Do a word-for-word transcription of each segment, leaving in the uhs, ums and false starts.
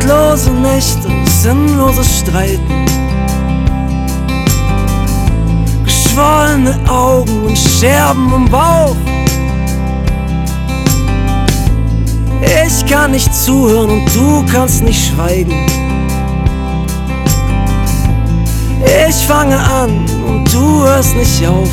Endlose Nächte, sinnloses Streiten, geschwollene Augen und Scherben im Bauch. Ich kann nicht zuhören und du kannst nicht schweigen. Ich fange an und du hörst nicht auf.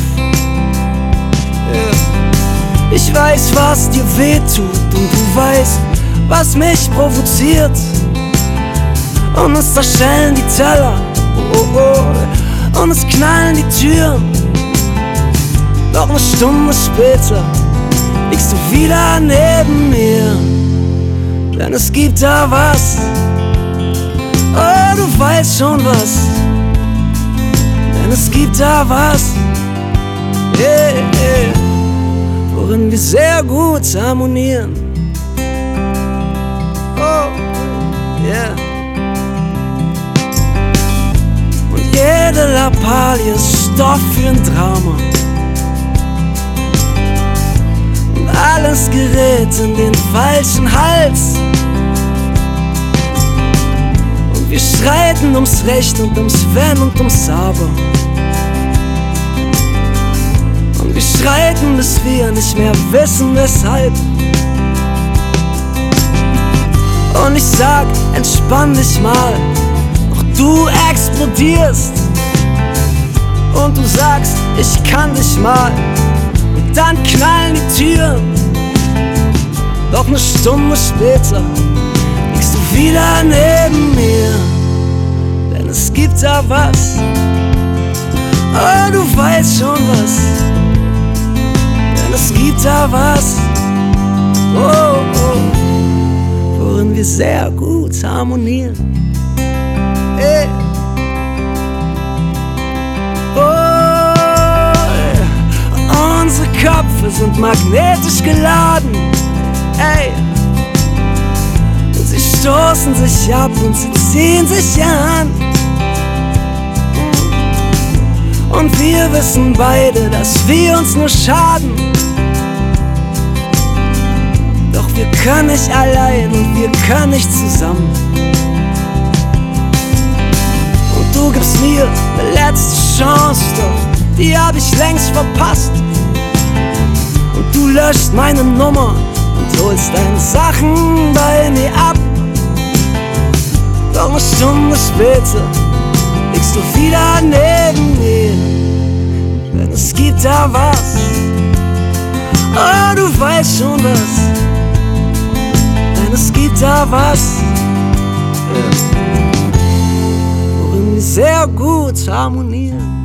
Ich weiß, was dir weh tut und du weißt, was mich provoziert. Und es zerschellen die Teller, oh, oh, oh, und es knallen die Türen. Doch eine Stunde später liegst du wieder neben mir. Denn es gibt da was, oh, du weißt schon was. Denn es gibt da was, yeah, yeah, worin wir sehr gut harmonieren. Oh, yeah. Und jede Lappalie ist Stoff für ein Drama. Und alles gerät in den falschen Hals. Und wir streiten ums Recht und ums Wenn und ums Aber. Und wir streiten, bis wir nicht mehr wissen, weshalb. Und ich sag, entspann dich mal, doch du explodierst. Und du sagst, ich kann dich mal, und dann knallen die Türen. Doch eine Stunde später liegst du wieder neben mir. Denn es gibt da was, oh, du weißt schon was. Denn es gibt da was, oh, oh, worin wir sehr gut harmonieren. Hey. Oh, unsere Köpfe sind magnetisch geladen. Ey. Und sie stoßen sich ab und sie ziehen sich an. Und wir wissen beide, dass wir uns nur schaden. Doch wir können nicht allein und wir können nicht zusammen. Und du gibst mir eine letzte Chance, doch die hab ich längst verpasst. Und du löscht meine Nummer und holst deine Sachen bei mir ab. Doch eine Stunde später liegst du wieder neben mir. Denn es gibt da was, oh, du weißt schon was. Denn es gibt da was, worin wir sehr gut harmonieren.